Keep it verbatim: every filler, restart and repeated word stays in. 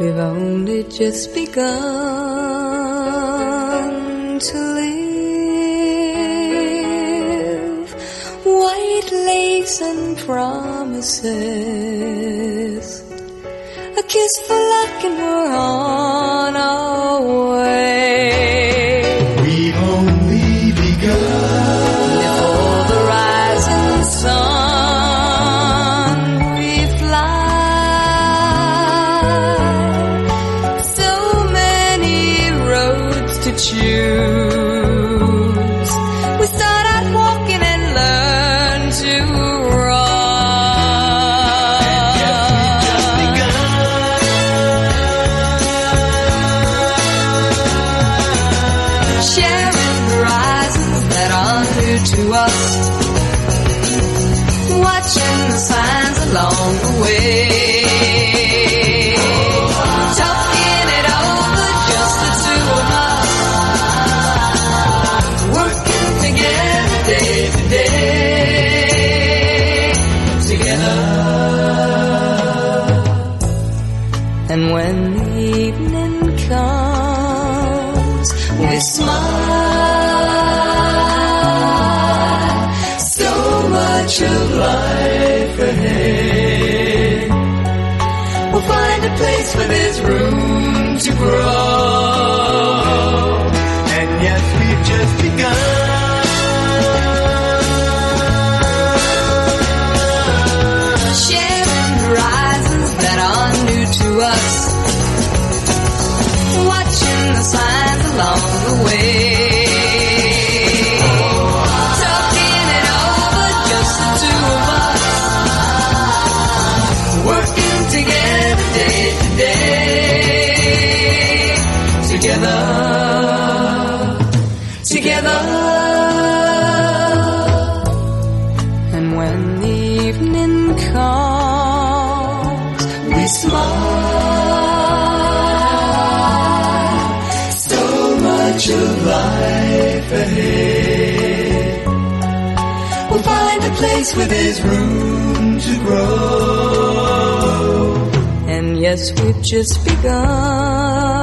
We've only just begun to live. White lace and promises, a kiss for luck and we're on our way. We've only begun. Before the rising sun we fly. So many roads to choose. We start out walking and learn to to us, watching the signs along the way, talking it over, just the two of us, working together day to day, together. And when the evening comes, we smile. Much of life ahead. We'll find a place where there's room to grow. And yes, we've just begun. Sharing horizons that are new to us, watching the signs along the way. Together, day to day, together, together. And when the evening comes, we smile. So much of life ahead. We'll find a place where there's room to grow. And yes, we've just begun.